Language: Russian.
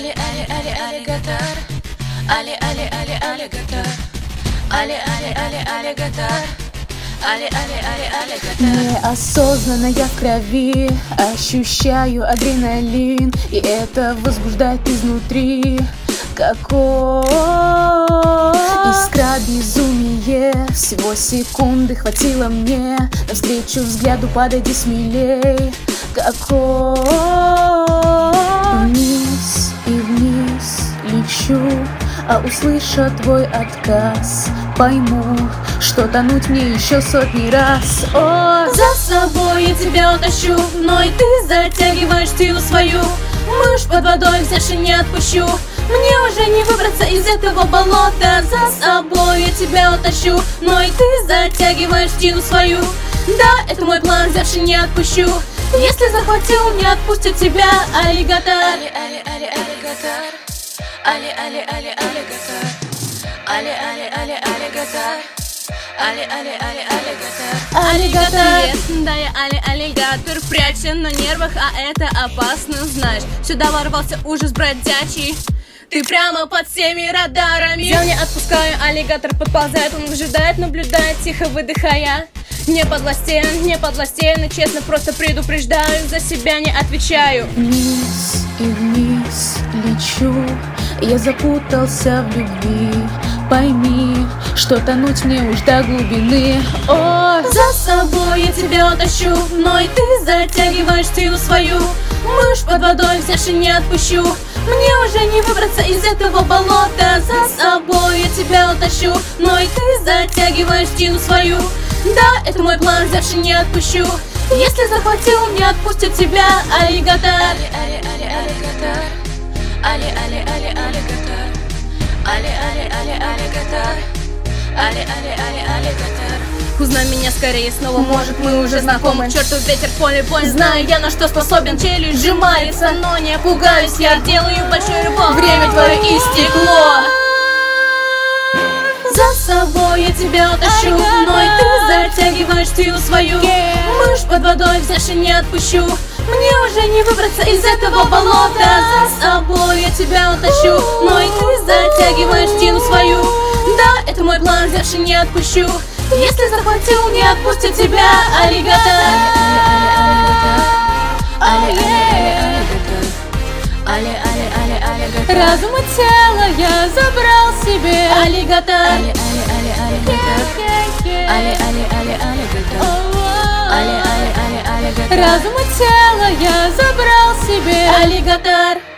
Ali, ali, ali, alligator. Ali, ali, ali, alligator. Ali, ali, ali, alligator. Ali, ali, ali, alligator. Неосознанно я в крови ощущаю адреналин, и это возбуждает изнутри. Какой искра безумие, всего секунды хватило мне. Навстречу взгляду подойди смелей. Какой вниз и вниз лечу, а услыша твой отказ, пойму, что тонуть мне еще сотни раз. О, за собой я тебя утащу, но и ты затягиваешь силу свою. Мышь под водой взяшь и не отпущу. Мне уже не выбраться из этого болота. За собой я тебя утащу, но и ты затягиваешь тину свою. Да, это мой план, взявши не отпущу. Если захватил, не отпустит тебя аллигатор. Али, али, али, аллигатор. Али, али, али, аллигатор. Али, али, али, аллигатор. Али, али, али, аллигатор. аллигатор. Привет, да, я аллигатор. Прячься на нервах, а это опасно, знаешь. Сюда ворвался ужас бродячий. Ты прямо под всеми радарами. Я не отпускаю, аллигатор подползает. Он выжидает, наблюдает, тихо выдыхая. Не подлостен, и честно просто предупреждаю. За себя не отвечаю. Вниз и вниз лечу, я запутался в любви. Пойми, что тонуть мне уж до глубины. О, за собой я тебя утащу, но и ты затягиваешь силу свою. Мышь под водой взяшь и не отпущу. Мне уже не выбраться из этого болота. За собой я тебя утащу, но и ты затягиваешь силу свою. Да, это мой план, взявши не отпущу. Если захватил, не отпустит тебя аллигатор. Али, али, али, аллигатор. Али, али, али, аллигатор. Али, али, али, аллигатор. Али, али, али, аллигатор. Узнай меня скорее снова, может мы уже знакомы. Чертов ветер в поле, знаю я на что способен. Челюсть сжимается, но не пугаюсь. Я делаю большой рывок, время твое истекло. За собой я тебя утащу, но и ты затягиваешь силу свою. Мышь под водой взяшь и не отпущу. Мне уже не выбраться из этого болота. За собой я тебя утащу, но и ты затягиваешь силу свою. Да, это мой план, взявши не отпущу. Если захватил, не отпустит тебя аллигатор. разум и тело я забрал себе. Аллигатор. Разум и тело я забрал себе. Аллигатор.